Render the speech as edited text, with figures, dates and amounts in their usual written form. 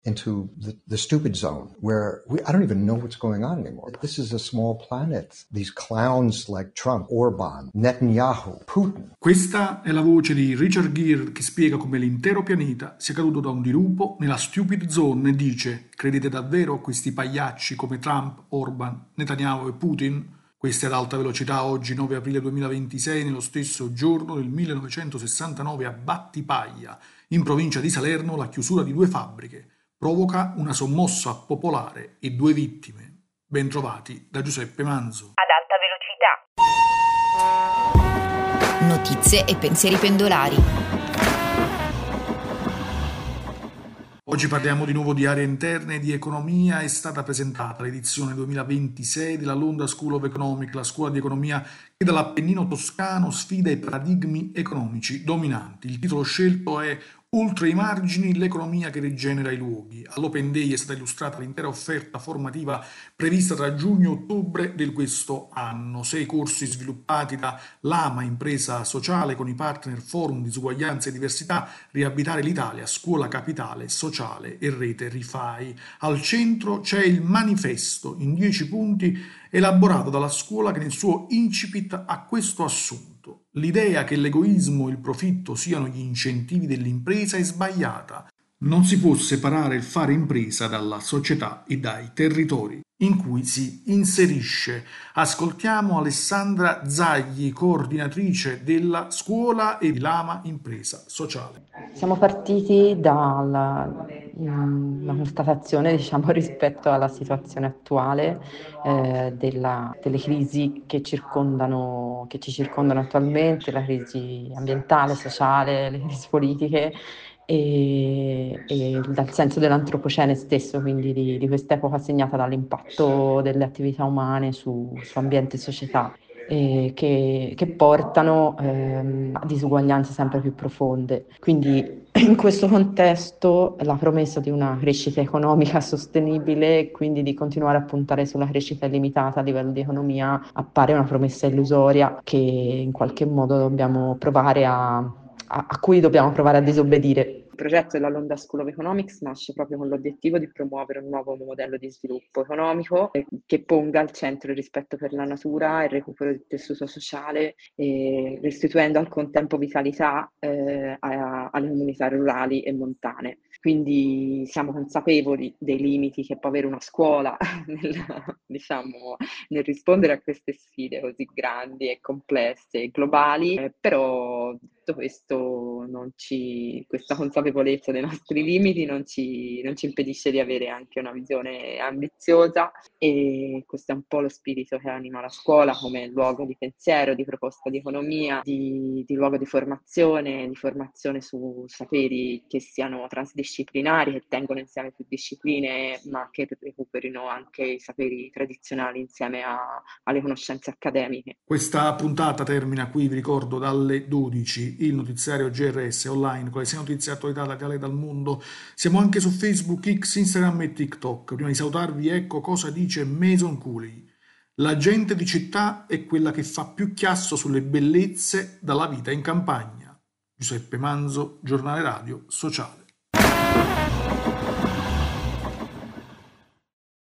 into the stupid zone where I don't even know what's going on anymore. This is a small planet. These clowns like Trump, Orban, Netanyahu, Putin. Questa è la voce di Richard Gere che spiega come l'intero pianeta sia caduto da un dirupo nella stupid zone e dice: credete davvero a questi pagliacci come Trump, Orban, Netanyahu e Putin? Questa è ad alta velocità oggi 9 aprile 2026, nello stesso giorno del 1969 a Battipaglia, in provincia di Salerno, la chiusura di 2 fabbriche provoca una sommossa popolare e 2 vittime. Bentrovati da Giuseppe Manzo. Ad alta velocità. Notizie e pensieri pendolari. Oggi parliamo di nuovo di aree interne e di economia. È stata presentata l'edizione 2026 della London School of Economics, la scuola di economia che dall'Appennino toscano sfida i paradigmi economici dominanti. Il titolo scelto è Oltre i margini, l'economia che rigenera i luoghi. All'Open Day è stata illustrata l'intera offerta formativa prevista tra giugno e ottobre di questo anno. 6 corsi sviluppati da Lama, impresa sociale, con i partner Forum Disuguaglianza e Diversità, Riabitare l'Italia, Scuola Capitale Sociale e Rete Rifai. Al centro c'è il manifesto in 10 punti elaborato dalla scuola che nel suo incipit ha questo assunto. L'idea che l'egoismo e il profitto siano gli incentivi dell'impresa è sbagliata. Non si può separare il fare impresa dalla società e dai territori in cui si inserisce. Ascoltiamo Alessandra Zagli, coordinatrice della scuola e di Lama Impresa Sociale. Siamo partiti dalla constatazione, rispetto alla situazione attuale delle crisi che ci circondano attualmente, la crisi ambientale, sociale, le crisi politiche e dal senso dell'antropocene stesso, quindi di quest'epoca segnata dall'impatto delle attività umane su ambiente e società. Che portano a disuguaglianze sempre più profonde. Quindi in questo contesto la promessa di una crescita economica sostenibile e quindi di continuare a puntare sulla crescita illimitata a livello di economia appare una promessa illusoria che in qualche modo dobbiamo provare a cui dobbiamo provare a disobbedire. Il progetto della London School of Economics nasce proprio con l'obiettivo di promuovere un nuovo modello di sviluppo economico che ponga al centro il rispetto per la natura, il recupero del tessuto sociale, restituendo al contempo vitalità alle comunità rurali e montane. Quindi siamo consapevoli dei limiti che può avere una scuola nel rispondere a queste sfide così grandi e complesse e globali, però tutto questo questa consapevolezza dei nostri limiti non ci impedisce di avere anche una visione ambiziosa, e questo è un po' lo spirito che anima la scuola come luogo di pensiero, di proposta di economia, di luogo di formazione su saperi che siano transdisciplinari, che tengono insieme più discipline, ma che recuperino anche i saperi tradizionali insieme alle conoscenze accademiche. Questa puntata termina qui, vi ricordo, dalle 12 il notiziario GRS online con le 6 notizie e attualità dall'Italia e dal mondo. Siamo anche su Facebook, X, Instagram e TikTok. Prima di salutarvi, ecco cosa dice Mason Cooley. La gente di città è quella che fa più chiasso sulle bellezze dalla vita in campagna. Giuseppe Manzo, Giornale Radio Sociale.